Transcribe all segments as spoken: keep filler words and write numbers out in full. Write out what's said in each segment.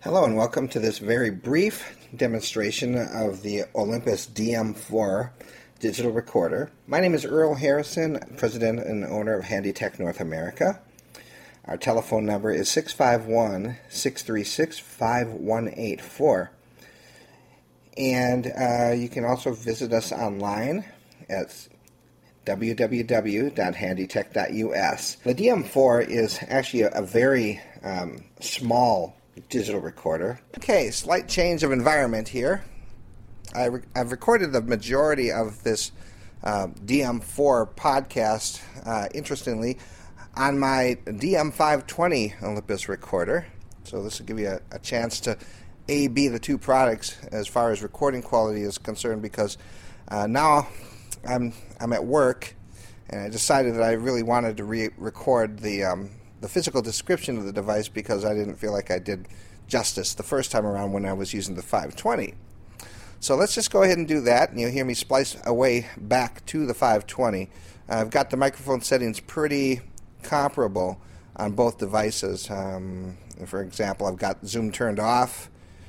Hello and welcome to this very brief demonstration of the Olympus D M four digital recorder. My name is Earl Harrison, President and owner of Handytech North America. Our telephone number is six five one, six three six, five one eight four. And uh, you can also visit us online at w w w dot handytech dot u s. The D M four is actually a, a very um, small digital recorder. Okay, slight change of environment here. I re- I've recorded the majority of this uh, D M four podcast, uh, interestingly, on my D M five twenty Olympus recorder. So this will give you a, a chance to A-B the two products as far as recording quality is concerned, because uh, now I'm I'm at work, and I decided that I really wanted to re-record the um, the physical description of the device because I didn't feel like I did justice the first time around when I was using the five twenty. So let's just go ahead and do that, and you'll hear me splice away back to the five twenty. Uh, I've got the microphone settings pretty comparable on both devices. Um, for example, I've got zoom turned off.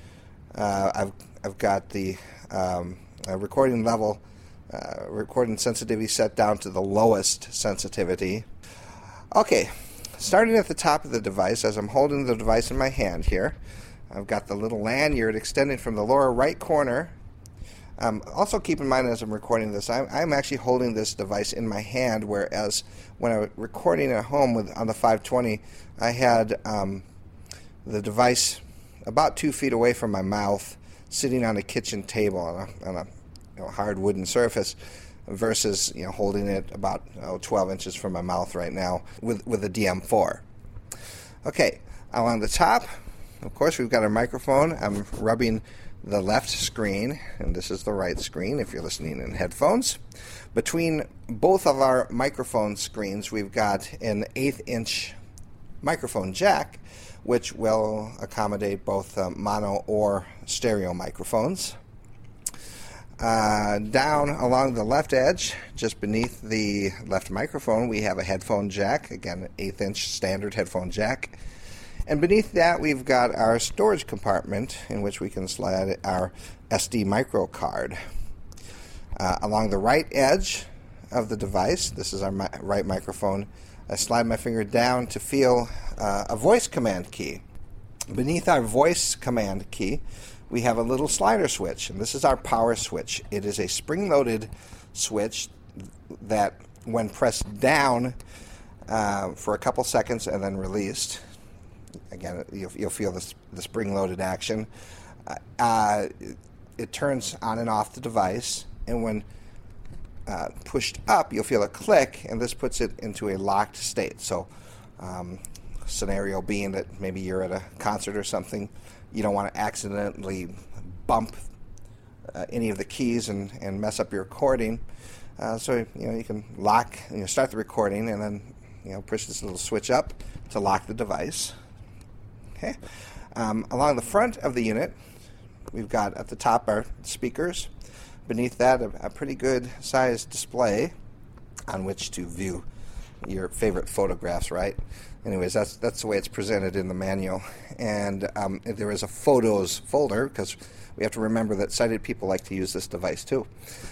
Uh, I've I've got the um, uh, recording level, uh, recording sensitivity set down to the lowest sensitivity. Okay. Starting at the top of the device, as I'm holding the device in my hand here, I've got the little lanyard extending from the lower right corner. Um, also keep in mind as I'm recording this, I'm, I'm actually holding this device in my hand, whereas when I was recording at home with on the five twenty, I had um, the device about two feet away from my mouth, sitting on a kitchen table on a, on a you know, hard wooden surface, versus you know holding it about oh, twelve inches from my mouth right now with, with the D M four. Okay, along the top, of course, we've got our microphone. I'm rubbing the left screen, and this is the right screen if you're listening in headphones. Between both of our microphone screens, we've got an eighth inch microphone jack, which will accommodate both uh, mono or stereo microphones. Uh, down along the left edge, just beneath the left microphone, we have a headphone jack, again, eighth inch standard headphone jack. And beneath that, we've got our storage compartment in which we can slide our S D micro card. Uh, along the right edge of the device, this is our mi- right microphone, I slide my finger down to feel uh, a voice command key. Beneath our voice command key, we have a little slider switch, and this is our power switch. It is a spring-loaded switch that, when pressed down uh, for a couple seconds and then released, again, you'll, you'll feel this, the spring-loaded action. Uh, uh, it, it turns on and off the device, and when uh, pushed up, you'll feel a click, and this puts it into a locked state. So, um, scenario being that maybe you're at a concert or something, you don't want to accidentally bump uh, any of the keys and, and mess up your recording. Uh, so you know you can lock, you know, start the recording, and then you know push this little switch up to lock the device. Okay. Um, along the front of the unit, we've got at the top our speakers. Beneath that, a, a pretty good sized display on which to view your favorite photographs, right? Anyways, that's that's the way it's presented in the manual. And um, there is a photos folder, because we have to remember that sighted people like to use this device too.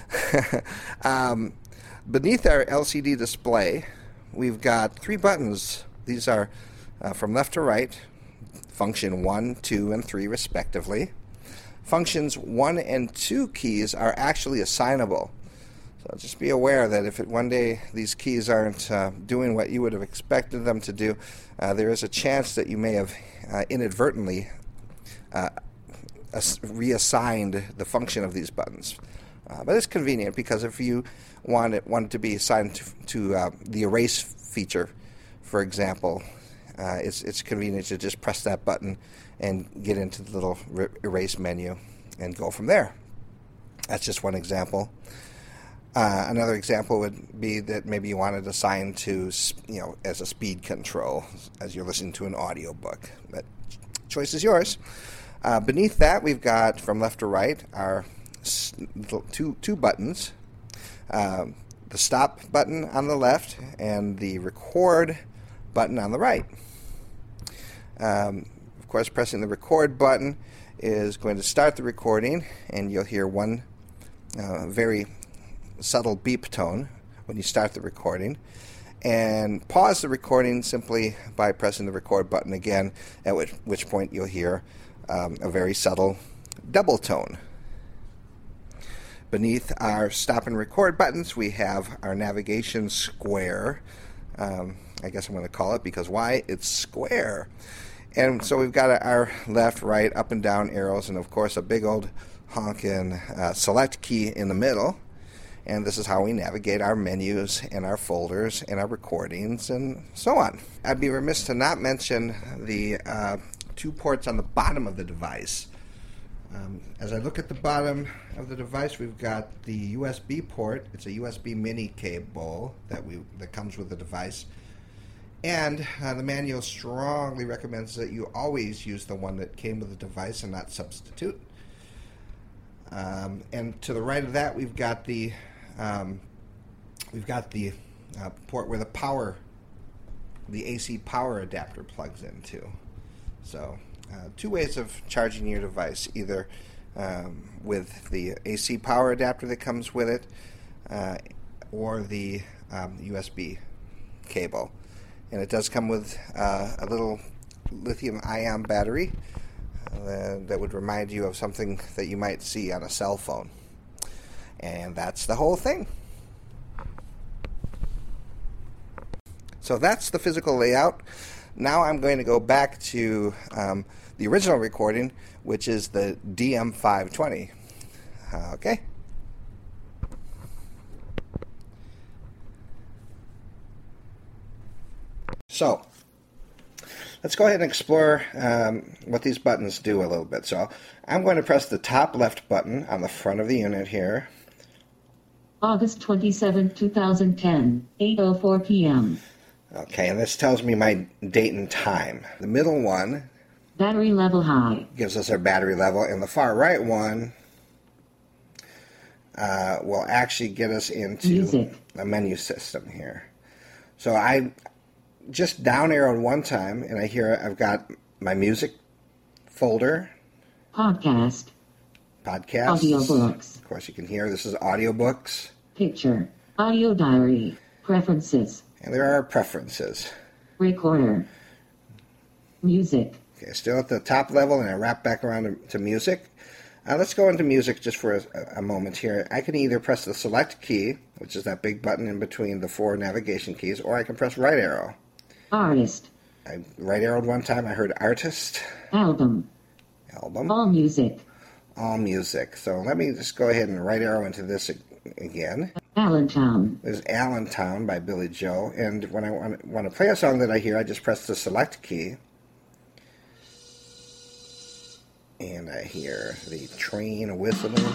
um, beneath our L C D display, we've got three buttons. These are uh, from left to right, function one, two, and three respectively. Functions one and two keys are actually assignable. So just be aware that if it, one day these keys aren't uh, doing what you would have expected them to do, uh, there is a chance that you may have uh, inadvertently uh, as- reassigned the function of these buttons. Uh, but it's convenient, because if you want it, want it to be assigned to, to uh, the erase feature, for example, uh, it's, it's convenient to just press that button and get into the little re- erase menu and go from there. That's just one example. Uh, another example would be that maybe you wanted to assign to, you know, as a speed control as you're listening to an audiobook. That choice is yours. Uh, beneath that, we've got, from left to right, our two two buttons. Um, the stop button on the left and the record button on the right. Um, course, pressing the record button is going to start the recording, and you'll hear one uh, very subtle beep tone when you start the recording. And pause the recording simply by pressing the record button again, at which, which point you'll hear um, a very subtle double tone. Beneath our stop and record buttons, we have our navigation square. Um, I guess I'm going to call it, because why? It's square. And so we've got our left, right, up and down arrows, and of course a big old honkin' uh, select key in the middle. And this is how we navigate our menus and our folders and our recordings and so on. I'd be remiss to not mention the uh, two ports on the bottom of the device. Um, as I look at the bottom of the device, we've got the U S B port. It's a U S B mini cable that we that comes with the device. And uh, the manual strongly recommends that you always use the one that came with the device and not substitute. Um, and to the right of that, we've got the um, we've got the uh, port where the power, the A C power adapter plugs into. So, uh, two ways of charging your device: either um, with the A C power adapter that comes with it, uh, or the um, U S B cable. And it does come with uh, a little lithium-ion battery uh, that would remind you of something that you might see on a cell phone. And that's the whole thing. So that's the physical layout. Now I'm going to go back to um, the original recording, which is the D M five twenty. Okay. So, let's go ahead and explore um, what these buttons do a little bit. So, I'm going to press the top left button on the front of the unit here. August twenty-seventh, twenty ten, eight oh four p.m. Okay, and this tells me my date and time. The middle one, battery level high, gives us our battery level, and the far right one uh, will actually get us into music, a menu system here. So, I just down arrowed one time, and I hear I've got my music folder, podcast, podcasts, audiobooks. Of course, you can hear this is audiobooks, picture, audio diary, preferences, and there are preferences, recorder, music. Okay, still at the top level, and I wrap back around to, to music. Uh, let's go into music just for a, a moment here. I can either press the select key, which is that big button in between the four navigation keys, or I can press right arrow. Artist. I right arrowed one time. I heard artist. Album. Album. All music. All music. So let me just go ahead and right arrow into this again. Allentown. There's Allentown by Billy Joe. And when I want, want to play a song that I hear, I just press the select key. And I hear the train whistling.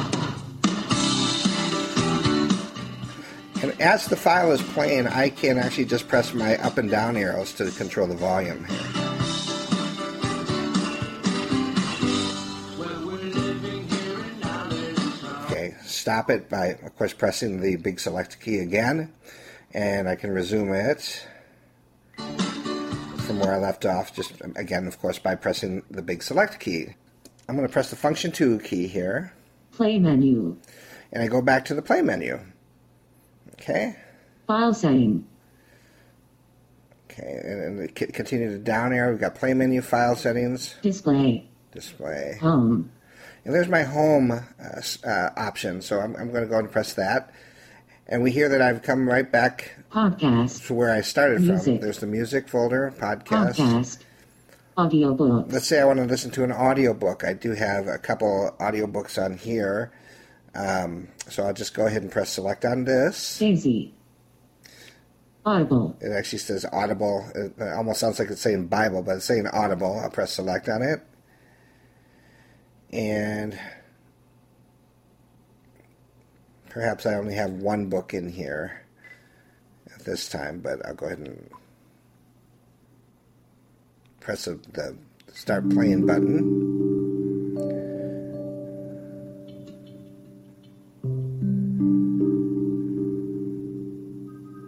And as the file is playing, I can actually just press my up and down arrows to control the volume here. Okay, stop it by, of course, pressing the big select key again. And I can resume it from where I left off, just again, of course, by pressing the big select key. I'm going to press the function two key here. Play menu. And I go back to the play menu. Okay. File setting. Okay, and, and continue to down arrow. We've got play menu, file settings. Display. Display. Home. And there's my home uh, uh, option, so I'm, I'm going to go and press that. And we hear that I've come right back podcast to where I started music. from. There's the music folder, podcast. Podcast. Audiobook. Let's say I want to listen to an audiobook. I do have a couple audiobooks on here. Um, so I'll just go ahead and press select on this. Daisy. Audible. It actually says Audible. It almost sounds like it's saying Bible, but it's saying Audible. I'll press select on it. And perhaps I only have one book in here at this time, but I'll go ahead and press the, the start playing button.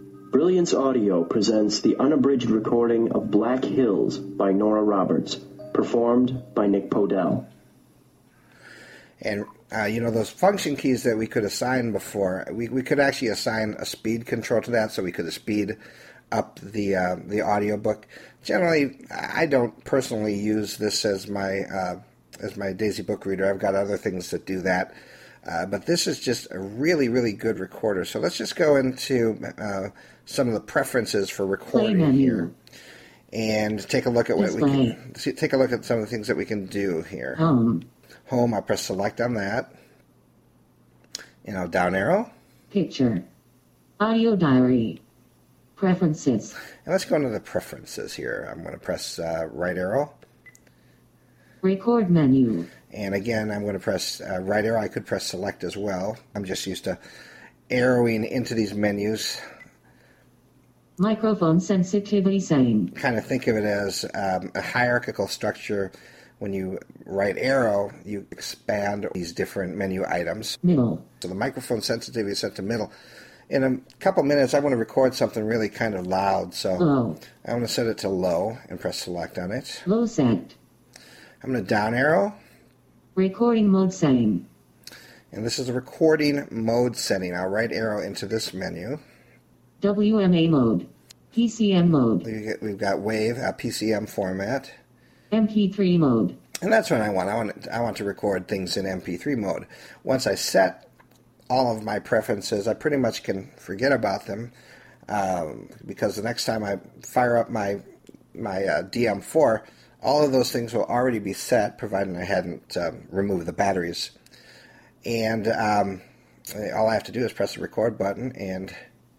Brilliance Audio presents the unabridged recording of Black Hills by Nora Roberts, performed by Nick Podell. And, uh, you know, those function keys that we could assign before, we, we could actually assign a speed control to that, so we could speed up the uh, the audiobook. Generally, I don't personally use this as my uh, as my Daisy book reader. I've got other things that do that. Uh, but this is just a really, really good recorder. So let's just go into uh, some of the preferences for recording here, and take a look at what Display. we can see, take a look at some of the things that we can do here. Home. Home. I'll press select on that. You know, down arrow. Picture. Audio diary. Preferences. And let's go into the preferences here. I'm going to press uh, right arrow. Record menu. And again, I'm going to press uh, right arrow. I could press select as well. I'm just used to arrowing into these menus. Microphone sensitivity setting. Kind of think of it as um, a hierarchical structure. When you right arrow, you expand these different menu items. Middle. So the microphone sensitivity is set to middle. In a couple minutes, I want to record something really kind of loud, so low. I want to set it to low and press select on it. Low set. I'm going to down arrow. Recording mode setting. And this is a recording mode setting. I'll right arrow into this menu. W M A mode. P C M mode. We've got WAV, uh, P C M format. M P three mode. And that's what I want. I want I want to record things in M P three mode. Once I set all of my preferences, I pretty much can forget about them, um, because the next time I fire up my my uh, D M four, all of those things will already be set, provided I hadn't um, removed the batteries. And um, all I have to do is press the record button, and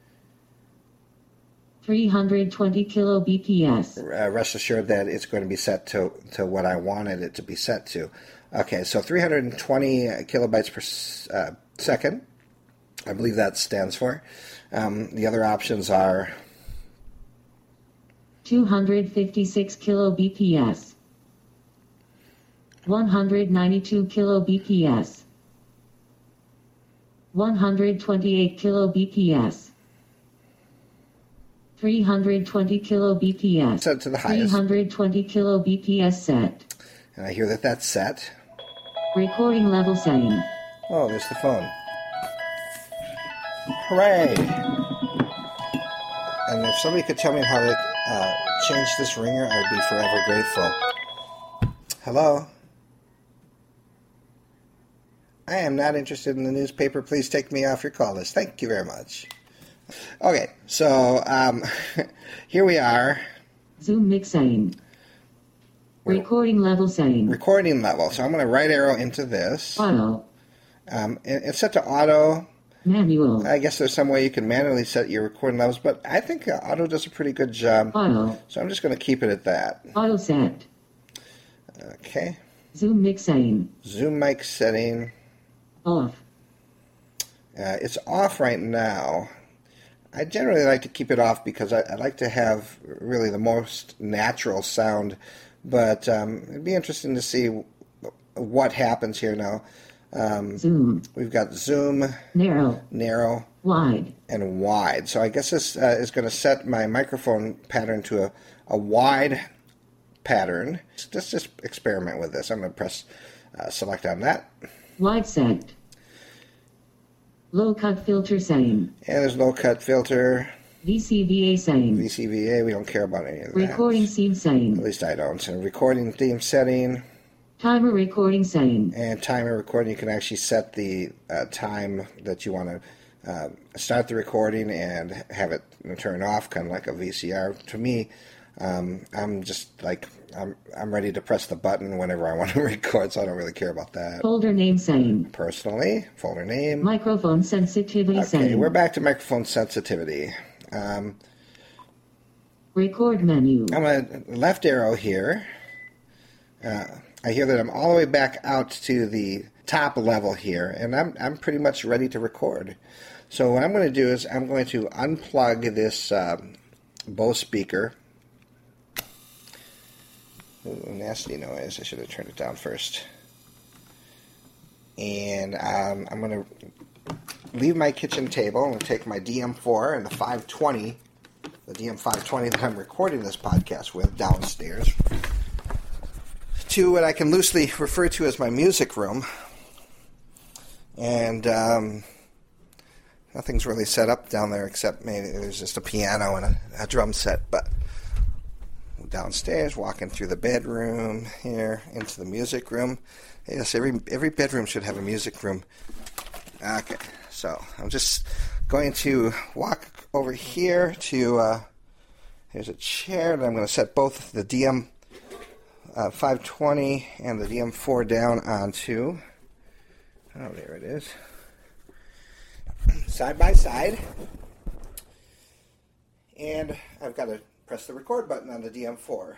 three hundred twenty kilo B P S. Uh, rest assured that it's going to be set to, to what I wanted it to be set to. Okay, so three hundred twenty kilobytes per uh, second. I believe that stands for. Um, the other options are two hundred fifty-six kilo B P S, one hundred ninety-two kilo B P S, one hundred twenty-eight kilo B P S, three hundred twenty kilo B P S, set to the highest. three hundred twenty kilo B P S set. And I hear that that's set. Recording level setting. Oh, there's the phone. Hooray! And if somebody could tell me how to uh, change this ringer, I would be forever grateful. Hello? I am not interested in the newspaper. Please take me off your call list. Thank you very much. Okay, so um, here we are. Zoom mix setting. Recording level setting. Recording level. So I'm going to right arrow into this. Auto. Um, it, it's set to auto. Manual. I guess there's some way you can manually set your recording levels, but I think uh, auto does a pretty good job. Auto. So I'm just going to keep it at that. Auto set. Okay. Zoom mix setting. Zoom mic setting. Off. Uh, it's off right now. I generally like to keep it off because I, I like to have really the most natural sound, but um, it'd be interesting to see w- what happens here now. Um, zoom. We've got zoom, narrow, narrow, wide, and wide. So I guess this uh, is going to set my microphone pattern to a, a wide pattern. Let's just experiment with this. I'm going to press uh, select on that. Wide set. Low cut filter setting. And there's low cut filter. V C V A setting. V C V A, we don't care about any of that. Recording theme setting. At least I don't. So recording theme setting. Timer recording setting. And timer recording, you can actually set the uh, time that you want to uh, start the recording and have it turn off, kind of like a V C R. To me, um, I'm just like, I'm I'm ready to press the button whenever I want to record, so I don't really care about that. Folder name setting. Personally, folder name. Microphone sensitivity okay, setting. Okay, we're back to microphone sensitivity. Um, Record menu. I'm going to left arrow here. Uh, I hear that I'm all the way back out to the top level here, and I'm I'm pretty much ready to record. So what I'm going to do is I'm going to unplug this um, Bose speaker. Ooh, nasty noise. I should have turned it down first. And um, I'm going to leave my kitchen table. I'm going to take my D M four and the five twenty, the D M five twenty that I'm recording this podcast with downstairs. to what I can loosely refer to as my music room. And um, nothing's really set up down there except maybe there's just a piano and a, a drum set. But downstairs, walking through the bedroom here into the music room. Yes, every every bedroom should have a music room. Okay, so I'm just going to walk over here to, uh, here's a chair that I'm going to set both the D M uh, five twenty and the D M four down onto. Oh, there it is. Side by side. And I've got to press the record button on the D M four.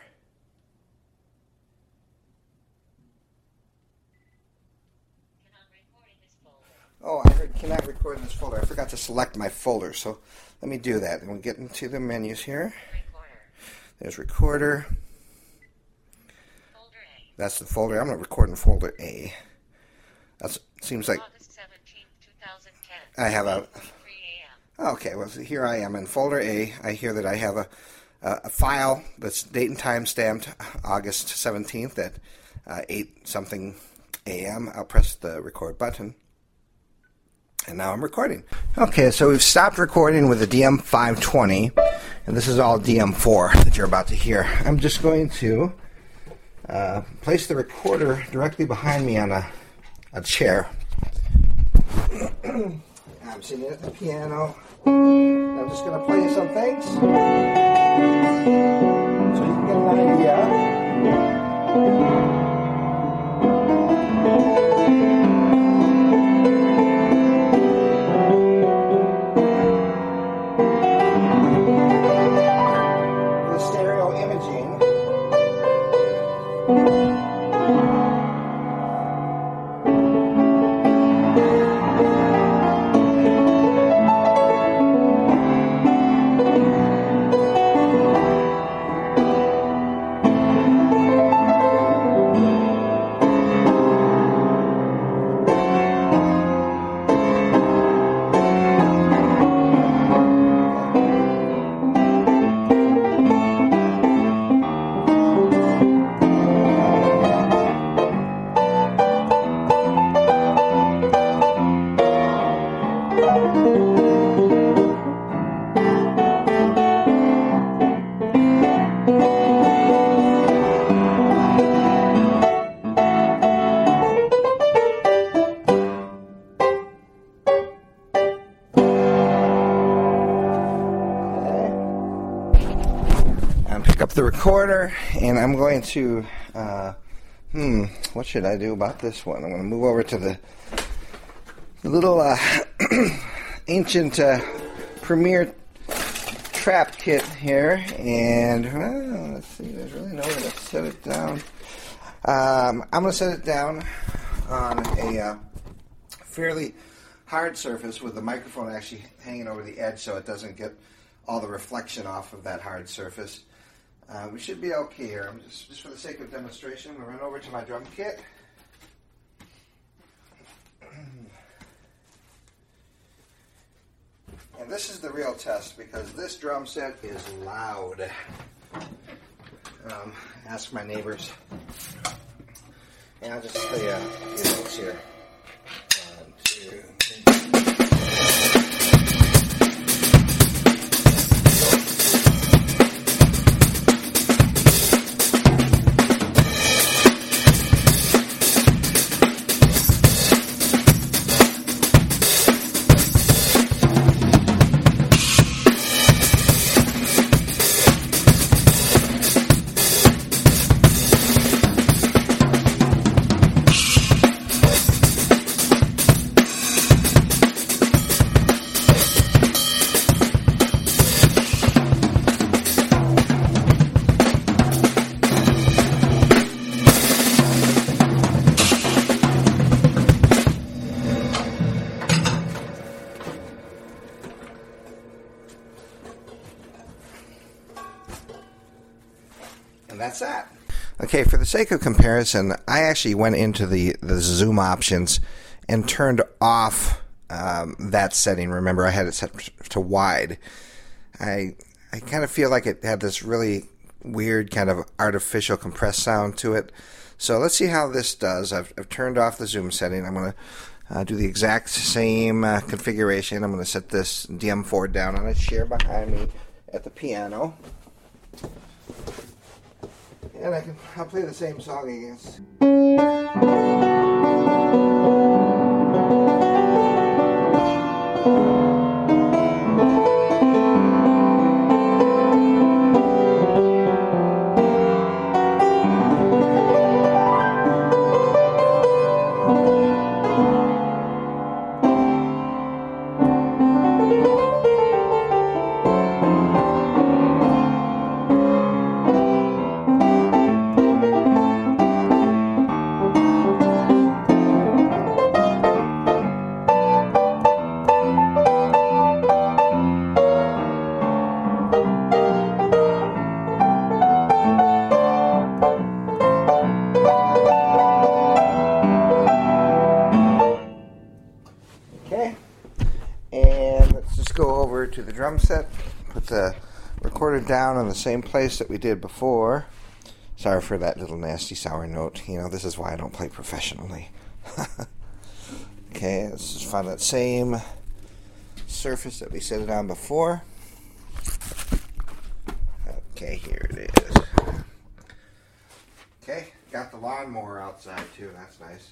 Oh, I heard cannot record in this folder. I forgot to select my folder, so let me do that. And we'll get into the menus here. Recorder. There's recorder. Folder A. That's the folder. I'm going to record in folder A. That seems like August seventeenth, twenty ten. I have a... Okay, well, so here I am in folder A. I hear that I have a, a, a file that's date and time stamped August seventeenth at uh, eight something a m I'll press the record button. And now I'm recording. Okay, so we've stopped recording with the D M five twenty, and this is all D M four that you're about to hear. I'm just going to uh, place the recorder directly behind me on a, a chair. I'm sitting at the piano. I'm just going to play you some things so you can get an idea. The recorder, and I'm going to uh, hmm what should I do about this one? I'm going to move over to the, the little uh, ancient uh, Premier trap kit here, and well, let's see, there's really no way to set it down. um, I'm going to set it down on a uh, fairly hard surface with the microphone actually hanging over the edge so it doesn't get all the reflection off of that hard surface. Uh, we should be okay here. I'm just, just for the sake of demonstration, I'm going to run over to my drum kit. And this is the real test because this drum set is loud. Um, ask my neighbors. And I'll just play a few notes here. One, two, three. And that's that. Okay, for the sake of comparison, I actually went into the, the zoom options and turned off um, that setting. Remember, I had it set to wide. I I kind of feel like it had this really weird kind of artificial compressed sound to it. So let's see how this does. I've, I've turned off the zoom setting. I'm going to uh, do the exact same uh, configuration. I'm going to set this D M four down on a chair behind me at the piano. And I can, I'll play the same song again. Okay, and let's just go over to the drum set, put the recorder down in the same place that we did before. Sorry for that little nasty sour note. You know, this is why I don't play professionally. Okay, let's just find that same surface that we set it on before. Okay, here it is. Okay, got the lawnmower outside too, that's nice.